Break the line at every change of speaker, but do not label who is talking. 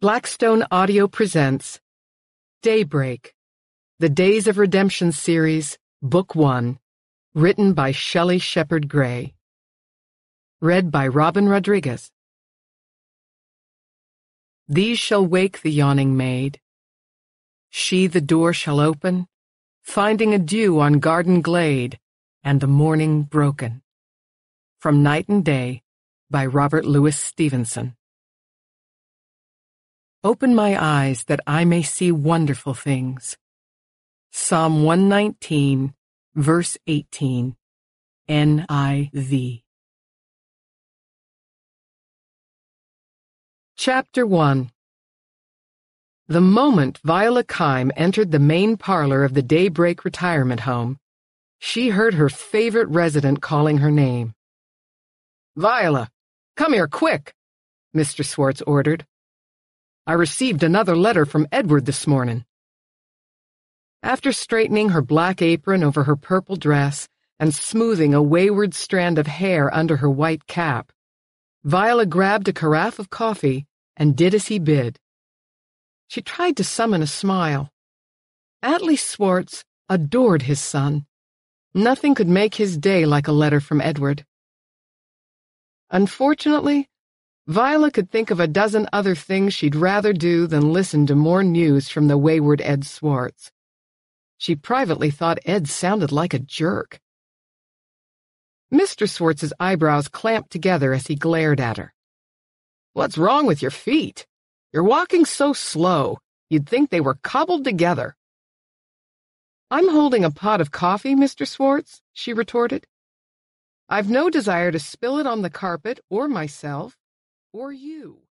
Blackstone Audio presents Daybreak, the Days of Redemption series, Book 1, written by Shelley Shepard Gray. Read by Robin Rodriguez. These shall wake the yawning maid. She the door shall open, finding a dew on garden glade, and the morning broken. From Night and Day, by Robert Louis Stevenson. Open my eyes that I may see wonderful things. Psalm 119, verse 18, NIV. Chapter 1. The moment Viola Kyme entered the main parlor of the Daybreak retirement home, she heard her favorite resident calling her name. "Viola, come here quick," Mr. Swartz ordered. "I received another letter from Edward this morning." After straightening her black apron over her purple dress and smoothing a wayward strand of hair under her white cap, Viola grabbed a carafe of coffee and did as he bid. She tried to summon a smile. Atlee Swartz adored his son. Nothing could make his day like a letter from Edward. Unfortunately, Viola could think of a dozen other things she'd rather do than listen to more news from the wayward Ed Swartz. She privately thought Ed sounded like a jerk. Mr. Swartz's eyebrows clamped together as he glared at her. "What's wrong with your feet? You're walking so slow, you'd think they were cobbled together." "I'm holding a pot of coffee, Mr. Swartz," she retorted. "I've no desire to spill it on the carpet or myself. Or you."